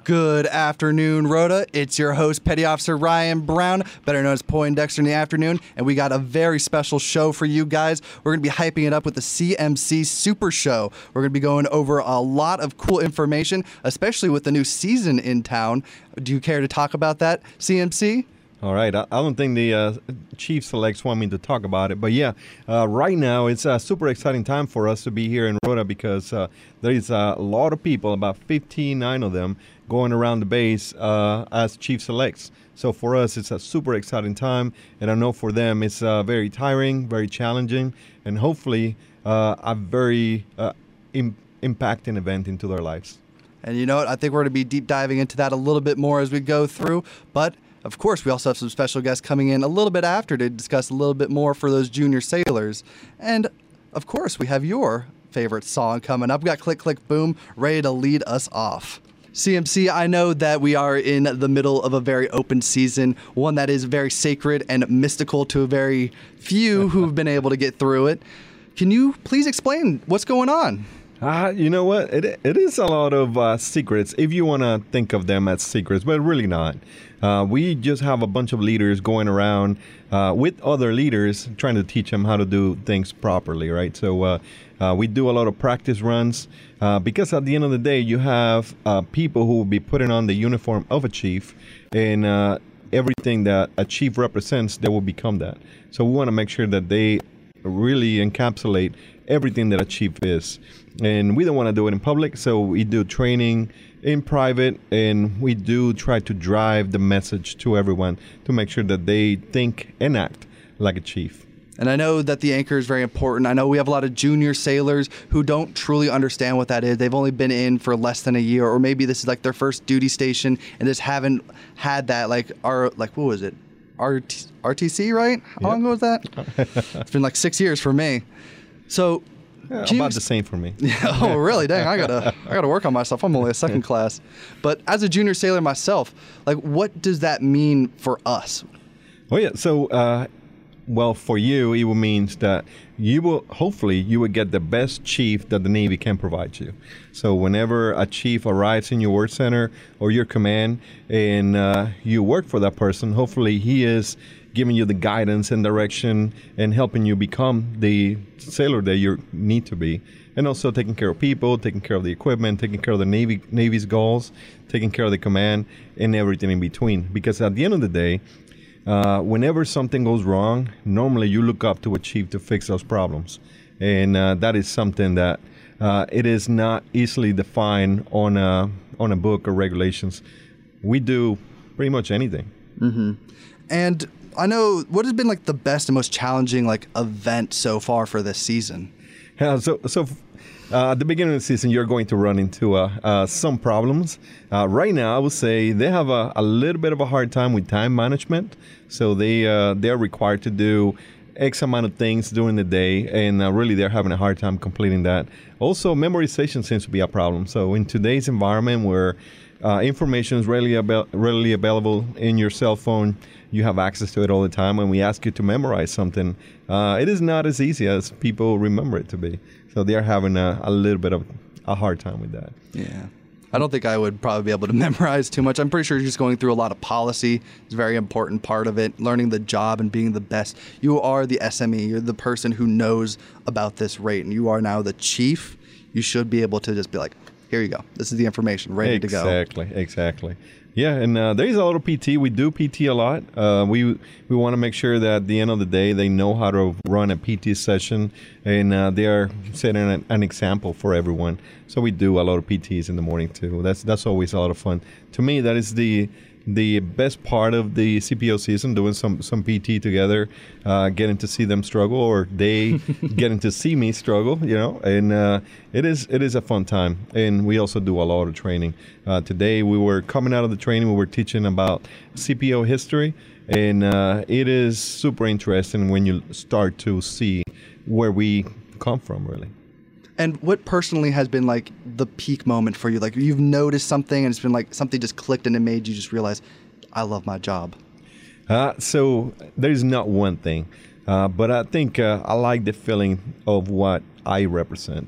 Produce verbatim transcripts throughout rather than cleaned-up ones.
Good afternoon, Rhoda. It's your host, Petty Officer Ryan Brown, better known as Poindexter in the afternoon, and we got a very special show for you guys. We're going to be hyping it up with the C M C Super Show. We're going to be going over a lot of cool information, especially with the new season in town. Do you care to talk about that, C M C? All right. I, I don't think the uh, Chief Selects want me to talk about it. But yeah, uh, right now it's a super exciting time for us to be here in Rhoda because uh, there is a lot of people, about fifty-nine of them, going around the base uh, as Chief Selects. So for us, it's a super exciting time. And I know for them, it's uh, very tiring, very challenging, and hopefully uh, a very uh, im- impacting event into their lives. And you know what? I think we're going to be deep diving into that a little bit more as we go through. But of course, we also have some special guests coming in a little bit after to discuss a little bit more for those junior sailors. And of course, we have your favorite song coming up. We got Click, Click, Boom ready to lead us off. C M C, I know that we are in the middle of a very open season, one that is very sacred and mystical to a very few who've been able to get through it. Can you please explain what's going on? Uh, you know what? It it is a lot of uh, secrets, if you want to think of them as secrets, but really not. Uh, we just have a bunch of leaders going around uh, with other leaders trying to teach them how to do things properly, right? So uh, uh, we do a lot of practice runs uh, because at the end of the day, you have uh, people who will be putting on the uniform of a chief, and uh, everything that a chief represents, they will become that. So we want to make sure that they really encapsulate everything that a chief is. And we don't want to do it in public, so we do training in private, and we do try to drive the message to everyone to make sure that they think and act like a chief. And I know that the anchor is very important. I know we have a lot of junior sailors who don't truly understand what that is. They've only been in for less than a year, or maybe this is like their first duty station and just haven't had that, like, our, like, what was it? R T C, right? How Yep. long ago was that? It's been like six years for me. So, Yeah, Can you about ex- the same for me. oh, really? Dang, I gotta, I gotta work on myself. I'm only a second class. But as a junior sailor myself, like, what does that mean for us? Oh yeah. So, uh, well, for you, it will means that you will hopefully you will get the best chief that the Navy can provide you. So, whenever a chief arrives in your work center or your command, and uh, you work for that person, hopefully he is giving you the guidance and direction and helping you become the sailor that you need to be. And also taking care of people, taking care of the equipment, taking care of the Navy Navy's goals, taking care of the command, and everything in between. Because at the end of the day, uh, whenever something goes wrong, normally you look up to a chief to fix those problems. And uh, that is something that uh, it is not easily defined on a, on a book or regulations. We do pretty much anything. Mm-hmm. And I know, what has been like the best and most challenging like event so far for this season? Yeah, so so uh, at the beginning of the season, you're going to run into uh, uh, some problems. Uh, right now, I would say they have a, a little bit of a hard time with time management. So they uh, they're required to do X amount of things during the day, and uh, really they're having a hard time completing that. Also, memorization seems to be a problem. So in today's environment where uh, information is readily, ab- readily available in your cell phone, you have access to it all the time. When we ask you to memorize something, uh, it is not as easy as people remember it to be. So they're having a, a little bit of a hard time with that. Yeah. I don't think I would probably be able to memorize too much. I'm pretty sure just going through a lot of policy is a very important part of it. Learning the job and being the best. You are the S M E. You're the person who knows about this rate, and you are now the chief. You should be able to just be like, here you go. This is the information ready exactly, to go. Exactly, exactly. Yeah, and uh, there is a lot of P T. We do P T a lot. Uh, we we want to make sure that at the end of the day, they know how to run a P T session, and uh, they are setting an, an example for everyone. So we do a lot of P Ts in the morning too. That's that's always a lot of fun. To me, that is the the best part of the C P O season, doing some some P T together, uh, getting to see them struggle, or they getting to see me struggle, you know, and uh, it is it is a fun time. And we also do a lot of training. Uh, today we were coming out of the training, we were teaching about C P O history, and uh, it is super interesting when you start to see where we come from, really. And what personally has been like the peak moment for you? Like you've noticed something and it's been like something just clicked and it made you just realize, I love my job. Uh, so there's not one thing, uh, but I think uh, I like the feeling of what I represent.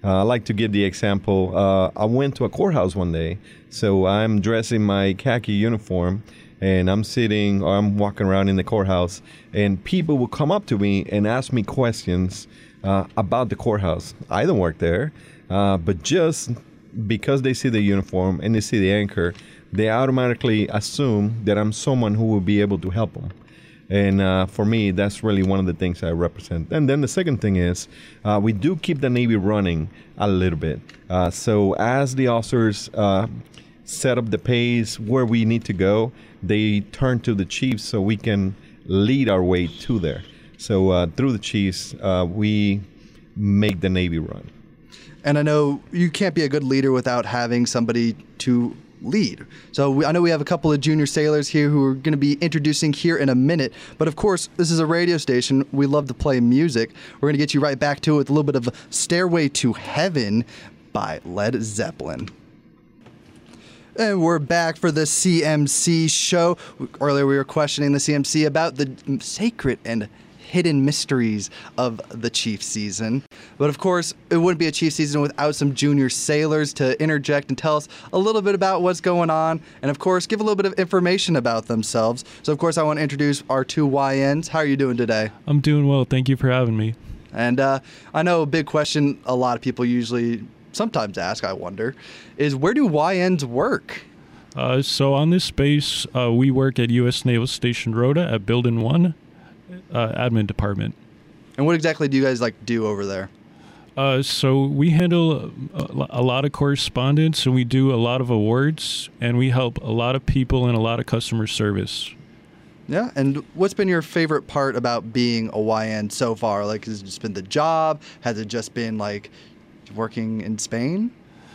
Uh, I like to give the example. Uh, I went to a courthouse one day, so I'm dressed in my khaki uniform, and I'm sitting or I'm walking around in the courthouse, and people will come up to me and ask me questions uh, about the courthouse. I don't work there, uh, but just because they see the uniform and they see the anchor, they automatically assume that I'm someone who will be able to help them. And uh, for me, that's really one of the things I represent. And then the second thing is, uh, we do keep the Navy running a little bit. Uh, so as the officers uh, set up the pace where we need to go, they turn to the chiefs so we can lead our way to there. So uh, through the chiefs, uh, we make the Navy run. And I know you can't be a good leader without having somebody to lead. So we, I know we have a couple of junior sailors here who are going to be introducing here in a minute. But of course, this is a radio station. We love to play music. We're going to get you right back to it with a little bit of Stairway to Heaven by Led Zeppelin. And we're back for the C M C show. Earlier we were questioning the C M C about the sacred and hidden mysteries of the Chief season. But of course, it wouldn't be a Chief season without some junior sailors to interject and tell us a little bit about what's going on, and of course, give a little bit of information about themselves. So of course, I want to introduce our two Y Ns. How are you doing today? I'm doing well. Thank you for having me. And uh, I know a big question a lot of people usually sometimes ask, I wonder, is where do Y Ns work? Uh, so on this base, uh, we work at U S Naval Station Rota at Building one, uh, admin department. And what exactly do you guys like do over there? Uh, so we handle a, a lot of correspondence, and we do a lot of awards, and we help a lot of people and a lot of customer service. Yeah, and what's been your favorite part about being a Y N so far? Like, has it just been the job? Has it just been like working in Spain?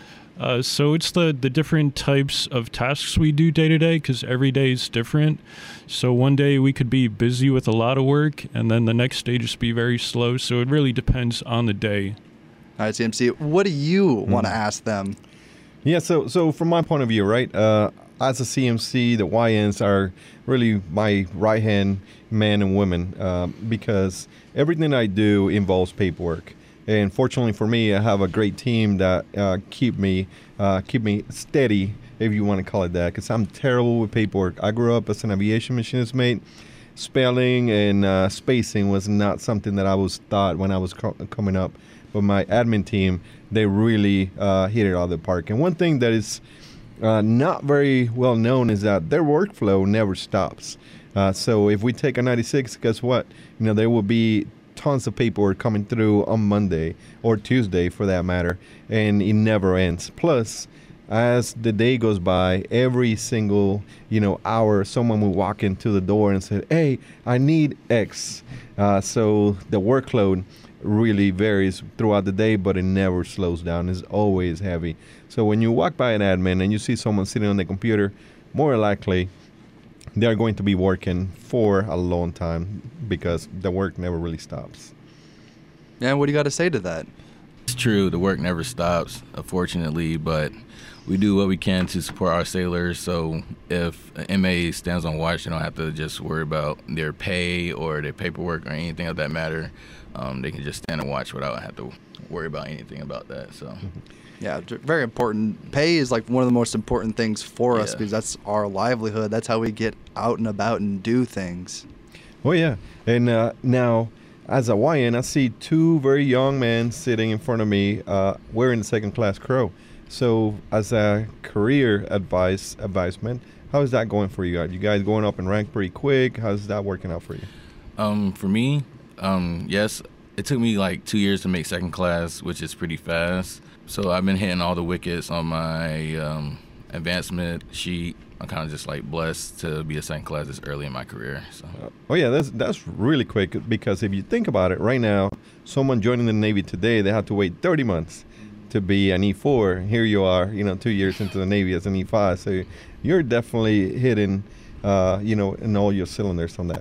Uh, so it's the, the different types of tasks we do day to day, because every day is different. So one day we could be busy with a lot of work, and then the next day just be very slow. So it really depends on the day. All right, C M C, what do you mm. want to ask them? Yeah, so so from my point of view, right, uh, as a C M C, the Y Ns are really my right-hand man and women uh, because everything I do involves paperwork. And fortunately for me, I have a great team that uh, keep me uh, keep me steady, if you want to call it that, because I'm terrible with paperwork. I grew up as an aviation machinist mate. Spelling and uh, spacing was not something that I was taught when I was co- coming up. But my admin team, they really uh, hit it out of the park. And one thing that is uh, not very well known is that their workflow never stops. Uh, so if we take a ninety-six, guess what? You know, there will be tons of paperwork coming through on Monday or Tuesday for that matter, and it never ends. Plus, as the day goes by, every single, you know, hour, someone will walk into the door and say, hey, I need X. Uh, so the workload really varies throughout the day, but it never slows down. It's always heavy. So when you walk by an admin and you see someone sitting on the computer, more likely they're going to be working for a long time because the work never really stops. Yeah, what do you got to say to that? It's true. The work never stops, unfortunately, but we do what we can to support our sailors. So if an M A stands on watch, they don't have to just worry about their pay or their paperwork or anything of that matter. Um, they can just stand and watch without having to worry about anything about that. So. Yeah, very important. Pay is like one of the most important things for us yeah. because that's our livelihood. That's how we get out and about and do things. Oh, yeah. And uh, now, as a Y N, I see two very young men sitting in front of me uh, wearing the second class crow. So as a career advice advisement, how is that going for you guys? You guys going up in rank pretty quick? How's that working out for you? Um, for me, um, yes. It took me like two years to make second class, which is pretty fast. So I've been hitting all the wickets on my um, advancement sheet. I'm kind of just like blessed to be a second class this early in my career. So. Uh, oh yeah, that's that's really quick because if you think about it, right now, someone joining the Navy today, they have to wait thirty months to be an E four. Here you are, you know, two years into the Navy as an E five. So you're definitely hitting, uh, you know, in all your cylinders on that.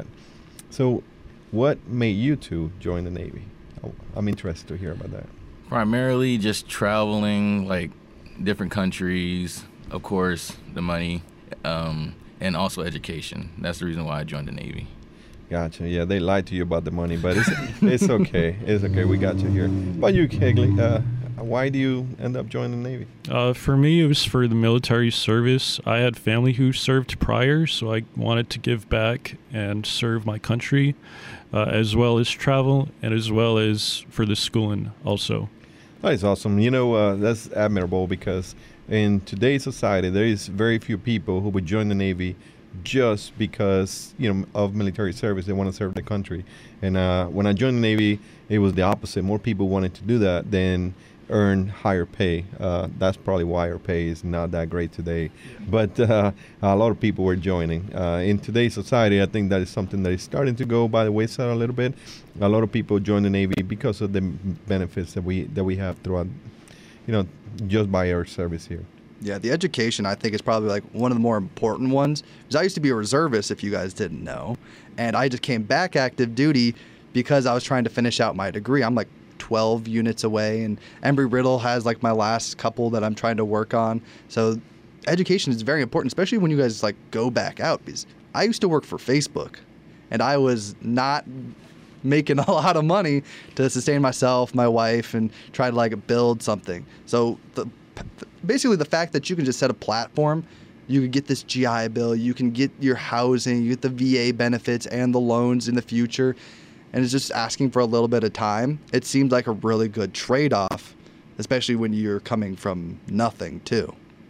So what made you two join the Navy? I'm interested to hear about that. Primarily just traveling, like different countries, of course, the money, um, and also education. That's the reason why I joined the Navy. Gotcha. Yeah, they lied to you about the money, but it's it's okay. It's okay. We got you here. But you, Kegley, uh, why do you end up joining the Navy? Uh, for me, it was for the military service. I had family who served prior, so I wanted to give back and serve my country, uh, as well as travel, and as well as for the schooling also. That's awesome. You know, uh, that's admirable, because in today's society, there is very few people who would join the Navy just because, you know, of military service. They want to serve the country. And uh, when I joined the Navy, it was the opposite. More people wanted to do that than earn higher pay. Uh, that's probably why our pay is not that great today. But uh, a lot of people were joining. Uh, in today's society, I think that is something that is starting to go by the wayside a little bit. A lot of people join the Navy because of the benefits that we that we have throughout, you know, just by our service here. Yeah, the education, I think, is probably like one of the more important ones. Because I used to be a reservist, if you guys didn't know. And I just came back active duty because I was trying to finish out my degree. I'm like twelve units away, and Embry-Riddle has like my last couple that I'm trying to work on. So education is very important, especially when you guys like go back out. Because I used to work for Facebook, and I was not making a lot of money to sustain myself, my wife, and try to like build something. So the basically the fact that you can just set a platform, you can get this G I Bill, you can get your housing, you get the V A benefits and the loans in the future, and it's just asking for a little bit of time. It seems like a really good trade-off, especially when you're coming from nothing too.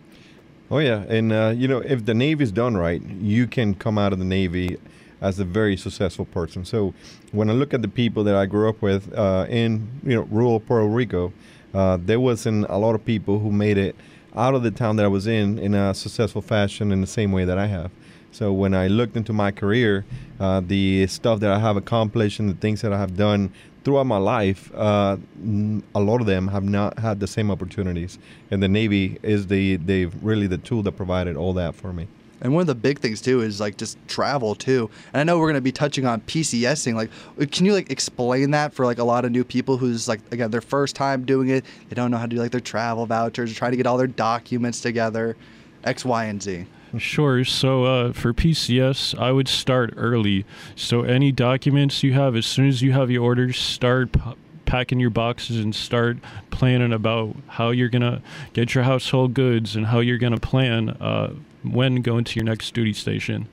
Oh yeah, and uh, you know, if the Navy is done right, you can come out of the Navy as a very successful person. So when I look at the people that I grew up with uh, in you know rural Puerto Rico, uh, there wasn't a lot of people who made it out of the town that I was in in a successful fashion in the same way that I have. So when I looked into my career, uh, the stuff that I have accomplished and the things that I have done throughout my life, uh, a lot of them have not had the same opportunities. And the Navy is the they really the tool that provided all that for me. And one of the big things too is like just travel too. And I know we're going to be touching on PCSing. Like, can you like explain that for like a lot of new people who's like, again, their first time doing it, they don't know how to do like their travel vouchers, trying to get all their documents together, X, Y, and Z. Sure. So uh, for P C S, I would start early. So any documents you have, as soon as you have your orders, start p- packing your boxes and start planning about how you're going to get your household goods and how you're going to plan uh, when going to your next duty station.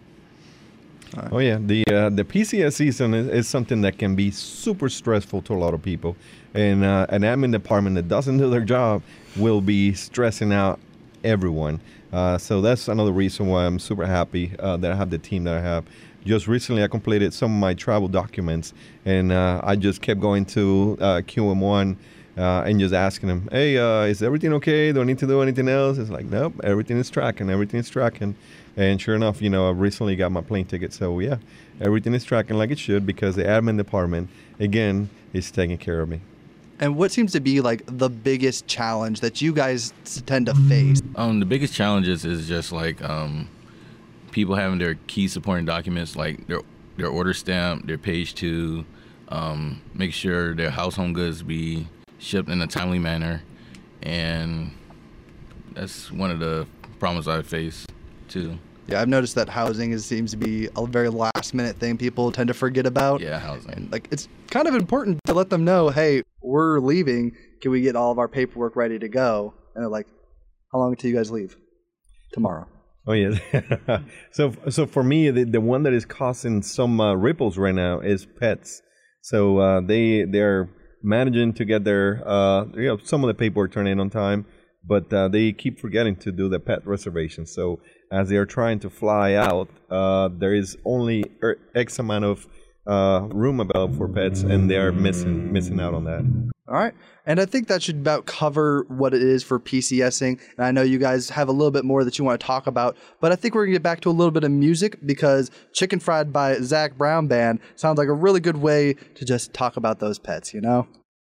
Right. Oh yeah, the uh, the P C S season is, is something that can be super stressful to a lot of people, and uh, an admin department that doesn't do their job will be stressing out everyone. Uh, so that's another reason why I'm super happy uh, that I have the team that I have. Just recently, I completed some of my travel documents, and uh, I just kept going to uh, Q M one uh, and just asking them, hey, uh, is everything okay? Do I need to do anything else? It's like, nope, everything is tracking, everything is tracking. And sure enough, you know, I recently got my plane ticket. So yeah, everything is tracking like it should, because the admin department, again, is taking care of me. And what seems to be like the biggest challenge that you guys tend to face? Um, the biggest challenges is just like um, people having their key supporting documents, like their their order stamp, their page two, um, make sure their house home goods be shipped in a timely manner, and that's one of the problems I face too. Yeah, I've noticed that housing is, seems to be a very last minute thing people tend to forget about. Yeah, housing. And like it's kind of important to let them know, hey, we're leaving. Can we get all of our paperwork ready to go? And they're like, how long until you guys leave? Tomorrow. Oh yeah. so so for me, the, the one that is causing some uh, ripples right now is pets. So uh, they they're managing to get their uh, you know some of the paperwork turned in on time, but uh, they keep forgetting to do the pet reservation. So as they are trying to fly out, uh, there is only X amount of uh, room available for pets, and they are missing missing out on that. All right. And I think that should about cover what it is for PCSing. And I know you guys have a little bit more that you want to talk about, but I think we're going to get back to a little bit of music, because Chicken Fried by Zac Brown Band sounds like a really good way to just talk about those pets, you know?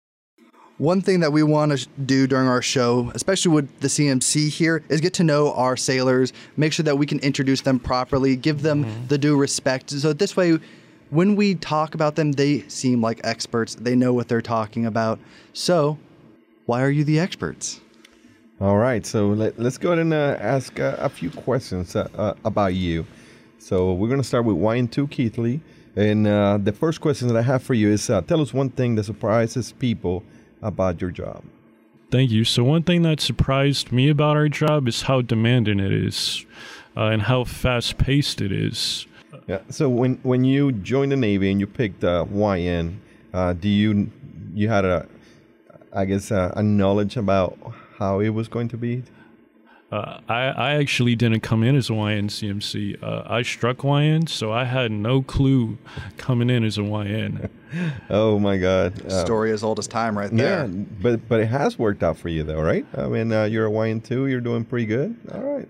One thing that we want to do during our show, especially with the C M C here, is get to know our sailors, make sure that we can introduce them properly, give them mm-hmm. the due respect. So this way, when we talk about them, they seem like experts. They know what they're talking about. So why are you the experts? All right. So let, let's go ahead and uh, ask uh, a few questions uh, uh, about you. So we're going to start with Y N two Keithley. And uh, the first question that I have for you is, uh, tell us one thing that surprises people about your job. Thank you. So one thing that surprised me about our job is how demanding it is, uh, and how fast-paced it is. Yeah. So when when you joined the Navy and you picked uh, Y N, uh, do you you had a, I guess, uh, a knowledge about how it was going to be? Uh, I, I actually didn't come in as a Y N C M C. Uh, I struck Y N, so I had no clue coming in as a Y N. Oh my God! Uh, Story as old as time, right yeah, there. but but it has worked out for you though, right? I mean, uh, you're a Y N two. You're doing pretty good. All right.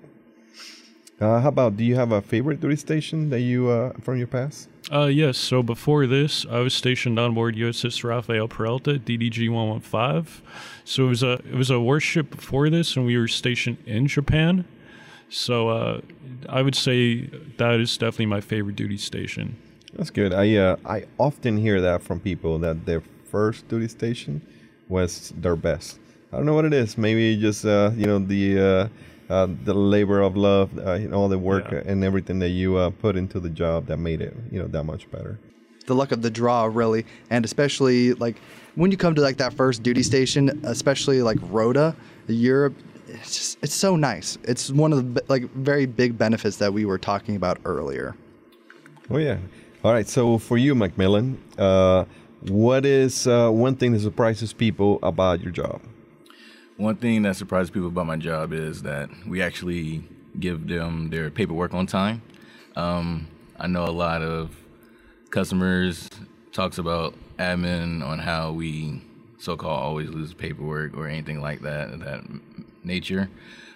Uh, how about, do you have a favorite duty station that you uh, from your past? Uh, yes. So before this, I was stationed on board U S S Rafael Peralta, D D G one fifteen. So it was a it was a warship before this, and we were stationed in Japan. So uh, I would say that is definitely my favorite duty station. That's good. I uh, I often hear that from people, that their first duty station was their best. I don't know what it is. Maybe just uh, you know the uh, uh, the labor of love, uh, you know, all the work Yeah. and everything that you uh, put into the job that made it, you know, that much better. The luck of the draw, really, and especially like when you come to like that first duty station, especially like Rota, Europe. It's just, it's so nice. It's one of the like very big benefits that we were talking about earlier. Oh yeah. All right. So for you, Macmillan, uh, what is uh, one thing that surprises people about your job? One thing that surprises people about my job is that we actually give them their paperwork on time. Um, I know a lot of customers talks about admin on how we so-called always lose paperwork or anything like that, of that nature.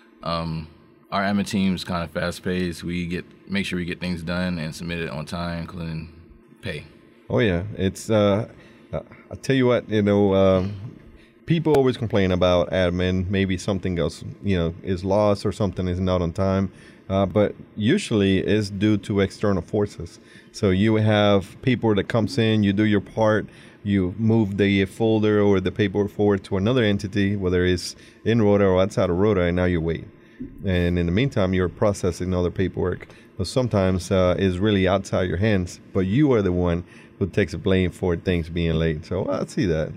Um, our admin team's kind of fast-paced. We get make sure we get things done and submit it on time, including pay. Oh yeah, it's. Uh, uh, I tell you what, you know, um, people always complain about admin. Maybe something else, you know, is lost or something is not on time, uh, but usually it's due to external forces. So you have paperwork that comes in, you do your part, you move the folder or the paperwork forward to another entity, whether it's in Rota or outside of Rota, and now you wait. And in the meantime, you're processing other paperwork. But sometimes uh, it's really outside your hands, but you are the one who takes the blame for things being late. So I see that.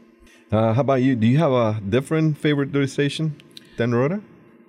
Uh, how about you? Do you have a different favorite duty station than Rota?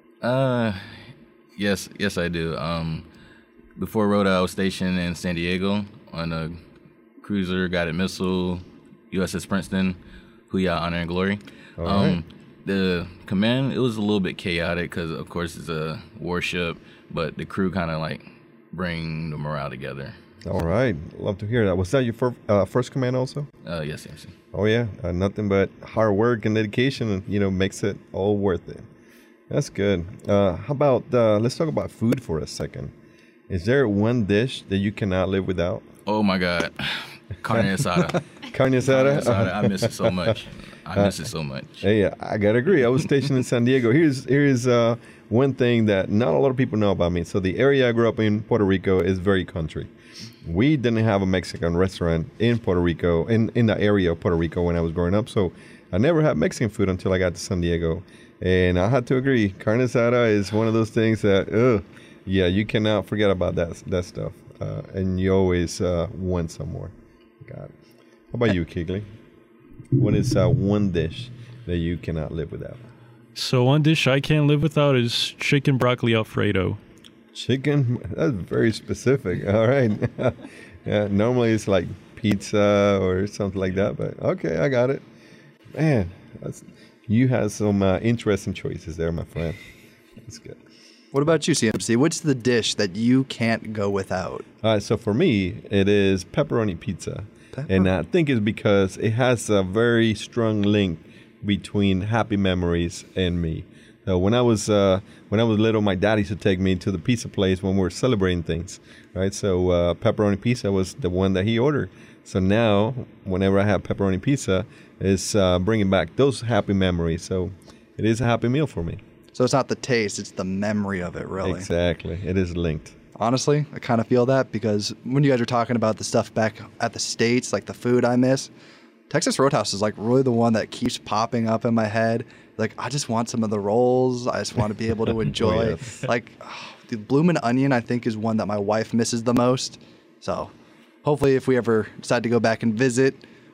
Uh, yes, yes, I do. Um, before Rota, I was stationed in San Diego on a cruiser, guided missile, U S S Princeton, Huya Honor and Glory. All um, right. The command, it was a little bit chaotic because, of course, it's a warship, but the crew kind of like bring the morale together. All right. Love to hear that. Was that your fir- uh, first command also? Uh, yes, M C. Oh, yeah. Uh, nothing but hard work and dedication, you know, makes it all worth it. That's good. Uh, how about, uh, let's talk about food for a second. Is there one dish that you cannot live without? Oh, my God. Carne asada. Carne asada? Carne asada. I miss it so much. I miss it so much. Hey, I gotta agree. I was stationed in San Diego. Here's here's uh, one thing that not a lot of people know about me. So the area I grew up in, Puerto Rico, is very country. We didn't have a Mexican restaurant in Puerto Rico, in, in the area of Puerto Rico when I was growing up. So I never had Mexican food until I got to San Diego. And I had to agree, carne asada is one of those things that, ugh, yeah, you cannot forget about that that stuff. Uh, and you always uh, want some more. Got it. How about you, Keegley? What is uh, one dish that you cannot live without? So one dish I can't live without is chicken broccoli Alfredo. Chicken? That's very specific. All right. Yeah, normally it's like pizza or something like that, but okay, I got it. Man, that's, you had some uh, interesting choices there, my friend. That's good. What about you, C M C? What's the dish that you can't go without? All right, so for me, it is pepperoni pizza. Pepper- And I think it's because it has a very strong link between happy memories and me. So when I was uh, when I was little, my dad used to take me to the pizza place when we were celebrating things, right? So uh, pepperoni pizza was the one that he ordered. So now, whenever I have pepperoni pizza, it's uh, bringing back those happy memories. So it is a happy meal for me. So it's not the taste, it's the memory of it, really. Exactly. It is linked. Honestly, I kind of feel that because when you guys are talking about the stuff back at the States, like the food I miss, Texas Roadhouse is like really the one that keeps popping up in my head. Like, I just want some of the rolls. I just want to be able to enjoy. yes. Like, oh, the Bloomin' Onion, I think, is one that my wife misses the most. So hopefully if we ever decide to go back and visit,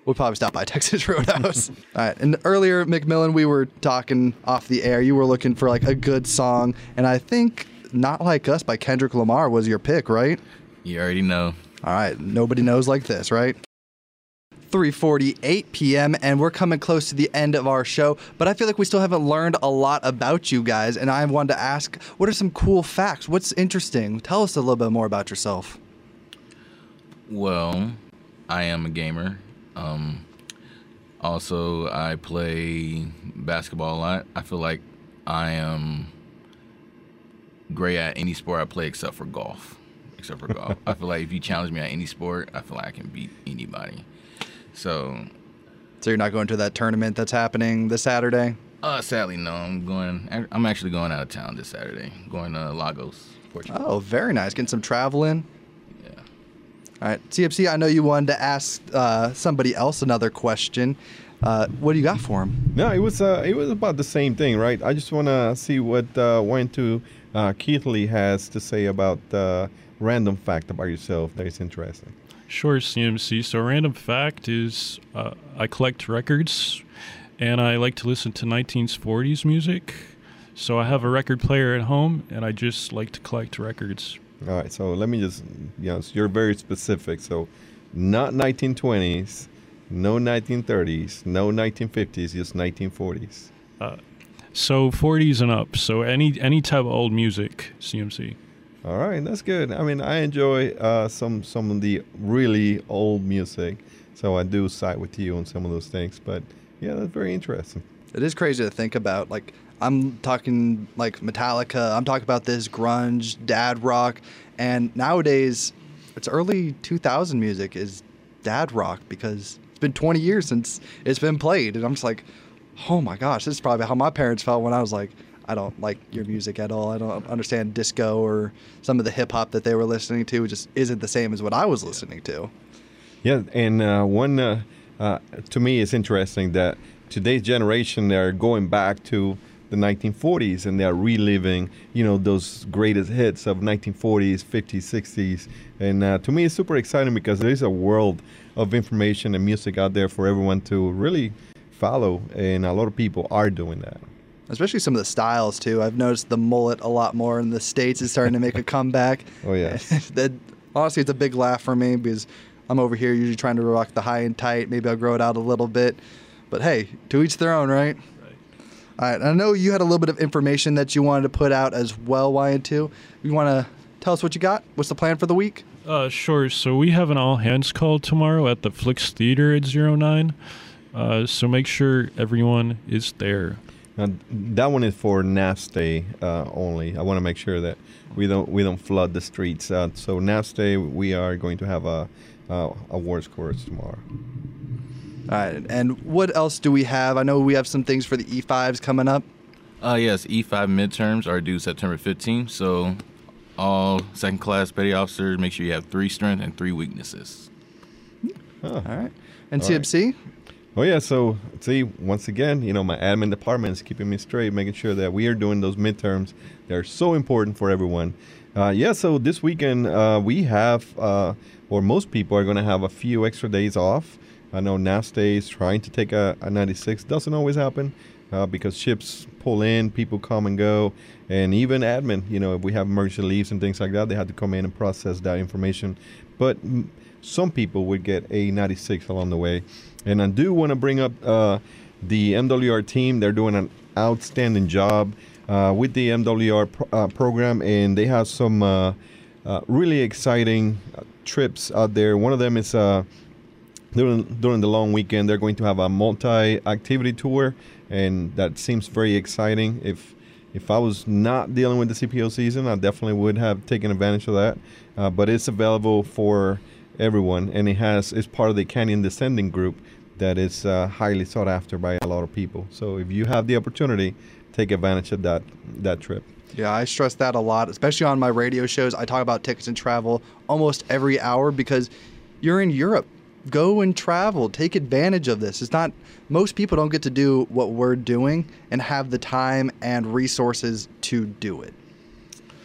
we'll probably stop by Texas Roadhouse. All right. And earlier, McMillan, we were talking off the air. You were looking for like a good song, and I think Not Like Us by Kendrick Lamar was your pick, right? You already know. All right. Nobody knows like this, right? three forty-eight p.m. and we're coming close to the end of our show, but I feel like we still haven't learned a lot about you guys, and I wanted to ask, what are some cool facts? What's interesting? Tell us a little bit more about yourself. Well, I am a gamer. Um, also, I play basketball a lot. I feel like I am great at any sport I play except for golf. Except for golf. I feel like if you challenge me at any sport, I feel like I can beat anybody. So, so you're not going to that tournament that's happening this Saturday? Uh, sadly, no. I'm going. I'm actually going out of town this Saturday. Going to Lagos, Portugal. Oh, very nice. Getting some travel in. Yeah. All right, C M C. I know you wanted to ask uh, somebody else another question. Uh, what do you got for him? No, it was uh, it was about the same thing, right? I just want to see what uh, went to uh, Keith Lee has to say about uh, random fact about yourself that is interesting. Sure, C M C. So random fact is uh, I collect records, and I like to listen to nineteen forties music. So I have a record player at home, and I just like to collect records. All right, so let me just, you know, so you're very specific. So not nineteen twenties, no nineteen thirties, no nineteen fifties, just nineteen forties. Uh, so forties and up. So any any type of old music, C M C. All right, that's good. I mean, I enjoy uh, some some of the really old music, so I do side with you on some of those things. But yeah, that's very interesting. It is crazy to think about. Like, I'm talking like Metallica. I'm talking about this grunge, dad rock, and nowadays, it's early two thousand music is dad rock because it's been twenty years since it's been played, and I'm just like, oh my gosh, this is probably how my parents felt when I was like, I don't like your music at all. I don't understand disco or some of the hip hop that they were listening to. It just isn't the same as what I was listening to. Yeah, and uh, one uh, uh, to me it's interesting that today's generation, they're going back to the nineteen forties and they're reliving, you know, those greatest hits of nineteen forties, fifties, sixties. And uh, to me, it's super exciting because there's a world of information and music out there for everyone to really follow, and a lot of people are doing that. Especially some of the styles, too. I've noticed the mullet a lot more in the States is starting to make a comeback. Oh, yes. that, honestly, it's a big laugh for me because I'm over here usually trying to rock the high and tight. Maybe I'll grow it out a little bit. But, hey, to each their own, right? Right. All right. I know you had a little bit of information that you wanted to put out as well, Y N two. You want to tell us what you got? What's the plan for the week? Uh, sure. So we have an all-hands call tomorrow at the Flix Theater at zero nine. Uh, so make sure everyone is there. Now, that one is for N A S Day uh, only. I want to make sure that we don't we don't flood the streets. Uh, so N A S Day, we are going to have a uh, awards course tomorrow. All right. And what else do we have? I know we have some things for the E fives coming up. Uh, yes, E five midterms are due September fifteenth. So all second class petty officers, make sure you have three strength and three weaknesses. Oh. All right. And All C M C? Right. Oh, yeah. So, see, once again, you know, my admin department is keeping me straight, making sure that we are doing those midterms. They're so important for everyone. Uh, yeah, so this weekend uh, we have, uh, or most people are going to have a few extra days off. I know N A S Day is trying to take a, a ninety-six. Doesn't always happen uh, because ships pull in, people come and go, and even admin, you know, if we have emergency leaves and things like that, they have to come in and process that information. But m- some people would get a ninety-six along the way. And I do want to bring up uh, the M W R team. They're doing an outstanding job uh, with the M W R pro- uh, program, and they have some uh, uh, really exciting uh, trips out there. One of them is uh, during, during the long weekend, they're going to have a multi-activity tour, and that seems very exciting. If if I was not dealing with the C P O season, I definitely would have taken advantage of that. Uh, but it's available for everyone, and it has it's part of the Canyon Descending group that is uh, highly sought after by a lot of people. So if you have the opportunity, take advantage of that that trip. Yeah, I stress that a lot, especially on my radio shows. I talk about tickets and travel almost every hour because you're in Europe. Go and travel. Take advantage of this. It's not most people don't get to do what we're doing and have the time and resources to do it.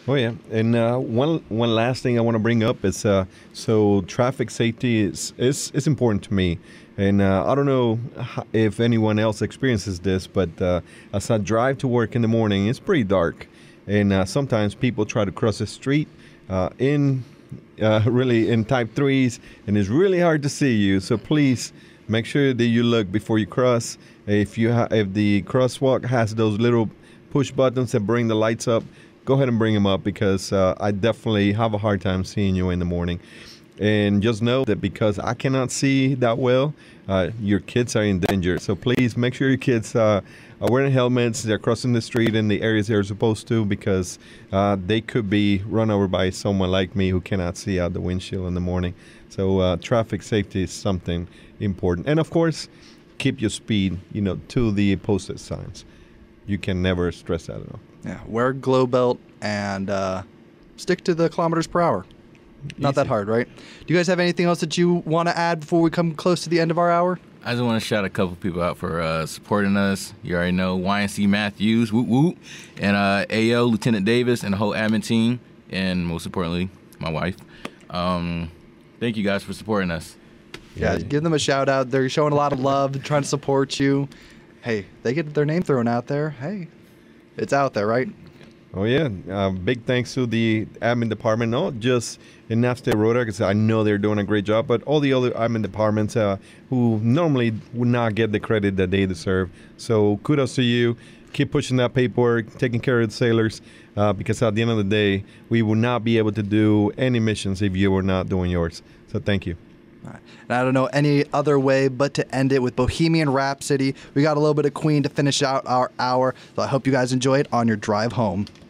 Oh yeah, and uh, one one last thing I want to bring up is uh, so traffic safety is is, is important to me, and uh, I don't know h- if anyone else experiences this, but uh, as I drive to work in the morning, it's pretty dark, and uh, sometimes people try to cross the street uh, in uh, really in type threes, and it's really hard to see you. So please make sure that you look before you cross. If you ha- if the crosswalk has those little push buttons that bring the lights up, go ahead and bring them up, because uh, I definitely have a hard time seeing you in the morning. And just know that because I cannot see that well, uh, your kids are in danger. So please make sure your kids uh, are wearing helmets, they're crossing the street in the areas they're supposed to, because uh, they could be run over by someone like me who cannot see out the windshield in the morning. So uh, traffic safety is something important. And of course, keep your speed, you know, to the posted signs. You can never stress that enough. Yeah, wear a glow belt and uh, stick to the kilometers per hour. Not Easy. that hard, right? Do you guys have anything else that you want to add before we come close to the end of our hour? I just want to shout a couple people out for uh, supporting us. You already know Y N C Matthews, whoop whoop, and uh, A O Lieutenant Davis and the whole admin team, and most importantly, my wife. Um, thank you guys for supporting us. Yeah, Yeah. give them a shout out. They're showing a lot of love, trying to support you. Hey, they get their name thrown out there. Hey, it's out there, right? Oh yeah, uh, big thanks to the admin department, not just in N A F State Rotary, because I know they're doing a great job, but all the other admin departments uh, who normally would not get the credit that they deserve. So kudos to you. Keep pushing that paperwork, taking care of the sailors, uh, because at the end of the day, we will not be able to do any missions if you were not doing yours. So thank you. And I don't know any other way but to end it with Bohemian Rhapsody. We got a little bit of Queen to finish out our hour, so I hope you guys enjoy it on your drive home.